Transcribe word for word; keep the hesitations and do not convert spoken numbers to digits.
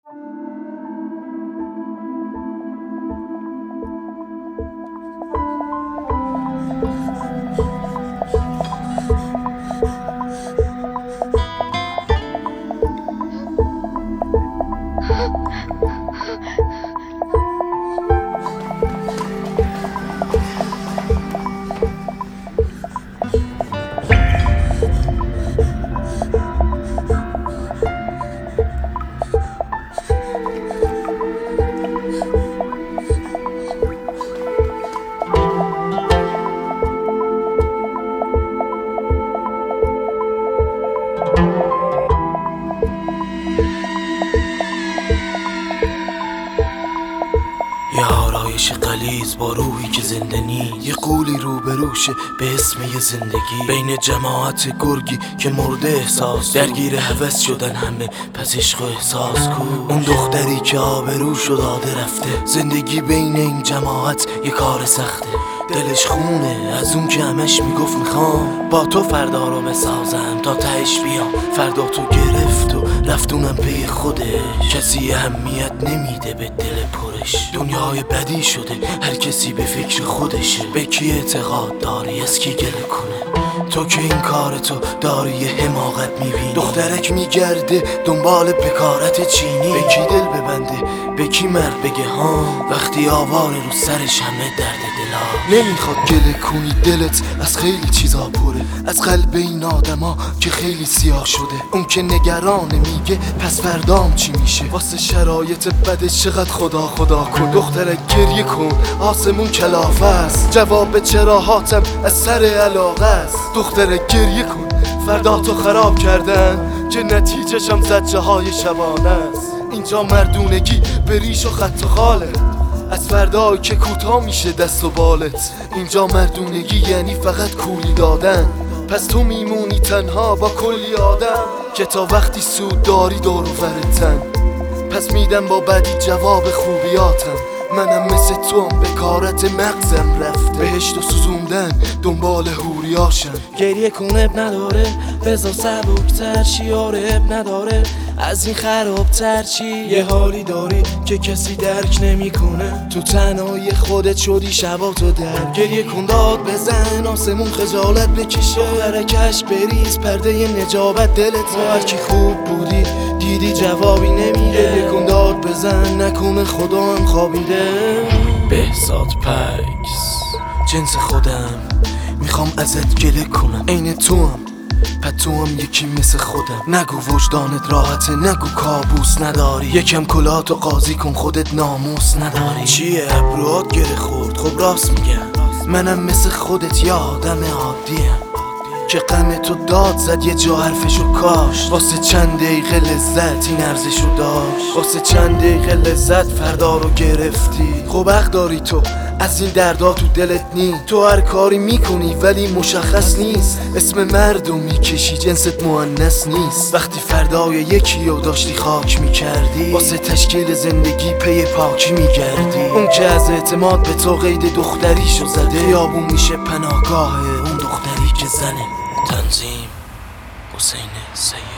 یه آرایش غلیظ با روحی که زنده نی، یه قولی روبروشه به اسم یه زندگی. بین جماعت گرگی که مرده احساس، درگیر هوس شدن همه پس عشق و احساس کو. اون دختری که آبروشو داده رفته، زندگی بین این جماعت یه کار سخته. دلش خونه از اون که همش میگفت میخوام با تو فردا رو بسازم تا تهش بیام. فردا تو گرفت و رفتونم پی خوده، کسی اهمیت نمیده به دل پرش. دنیای بدی شده هر کسی به فکر خودشه. به کی اعتقاد داری از کی گله کنه؟ تو که این کارتو داری یه حماقت میبینی. دخترک میگرده دنبال بکارت چینی، به کی دل ببنده به کی مرد بگه ها، وقتی آواره رو سرش همه درد دلا. نمیخواد گله کنی دلت از خیلی چیزا پره، از قلب این آدما که خیلی سیاه شده. اون که نگرانه میگه پس فردام چی میشه، واسه شرایط بدش چقدر خدا خدا کن. دخترک گریه کن آسمون کلافه است، جواب چراهاتم از سر علاقه است. دخترک گریه کن فردا تو خراب کردن که نتیجهشم زجه های شبانه است. اینجا مردونگی به ریش و خط و خاله، از فردایی که کوتاه میشه دست و بالت. اینجا مردونگی یعنی فقط کولی دادن، پس تو میمونی تنها با کلی آدم که تا وقتی سود داری دور و برتن. پس میدم با بدی جواب خوبیاتم، منم مثل تو هم به کارت مغزم رفته. بهشت و سوزوندن دنبال هوریاشم. گریه کن اب نداره بذار سبکتر چی، آره اب نداره از این خرابتر چی. یه حالی داری که کسی درک نمیکنه، تو تنهای خودت شدی شباتو در. گریه کن داد بزن آسمون خجالت بکشه، حرکش بریز پرده نجابت دلت. با هرکی خوب بودی دیدی جوابی نمیده. گریه کن داد بزن نکنه خدا هم خوابیده. بهزاد پکس جنس خودم، میخوام ازت گله کنم عین تو هم، پس تو هم یکی مثل خودم. نگو وجدانت راحته، نگو کابوس نداری، یکم کلاتو قاضی کن خودت ناموس نداری. چیه ابروات گره خورد؟ خب راست میگم، منم مثل خودت یه آدم عادیم که غم تو داد زد یه جا حرفشو کاش. واسه چند دقیقه لذت این ارزشو داشت، واسه چند دقیقه لذت فردا رو گرفتی. خب حق داری تو از این دردا تو دلت نی، تو هر کاری میکنی ولی مشخص نیست. اسم مردو میکشی جنست مؤنث نیست. وقتی فردای یکی رو داشتی خاک میکردی، واسه تشکیل زندگی پی پاکی میگردی. اون که از اعتماد به تو قید دختریشو زده، خیابون میشه پناهگاه اون دختری که زنه. تنظیم حسین سید.